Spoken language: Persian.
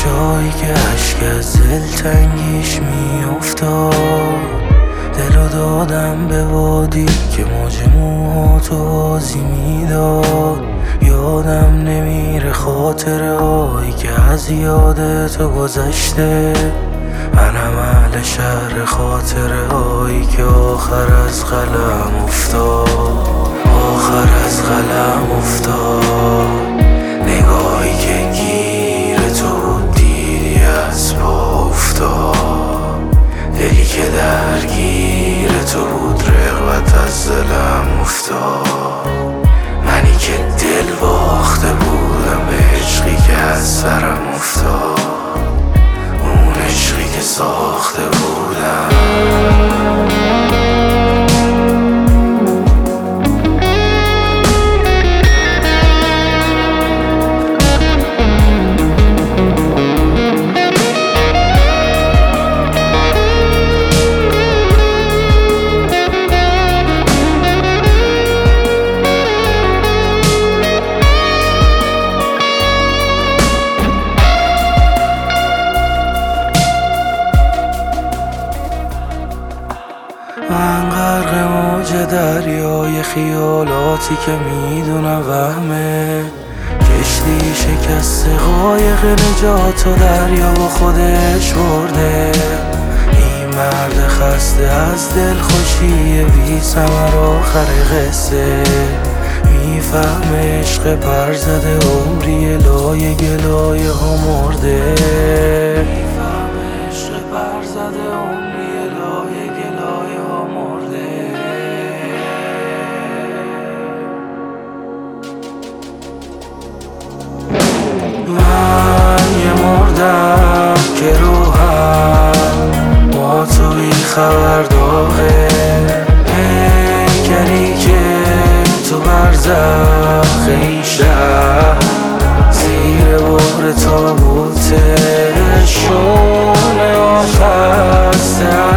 جایی که عشق از دلتنگیش میافتاد، دلو دادم به وادی که موج موهاتو بازی میداد. یادم نمیره خاطره هایی که از یادتو گذشته. منم اهل شهر خاطره هایی که آخر از قلم افتاد. نگاهی که گیر تو بود دیدی از پا افتاد. دلی که درگیر تو بود رغبت از دلم افتاد. منی که دل باخته بودم به عشقی که از سرم افتاد. اون عشقی که ساخته بودم. من غرق موج دریای خیالاتی که میدونم وهمه. کشتی شکست قایق نجات و دریا با خودش برده. این مرد خسته از دلخوشی بی ثمر آخر قصه. میفهمه عشق پر زده عمری لای گلایه ها مرده. من یه مردم که روحم با تو بی خبر داغه. پیکری که تو برزخ این شهر زیر بحر تابوته. شونه و خسته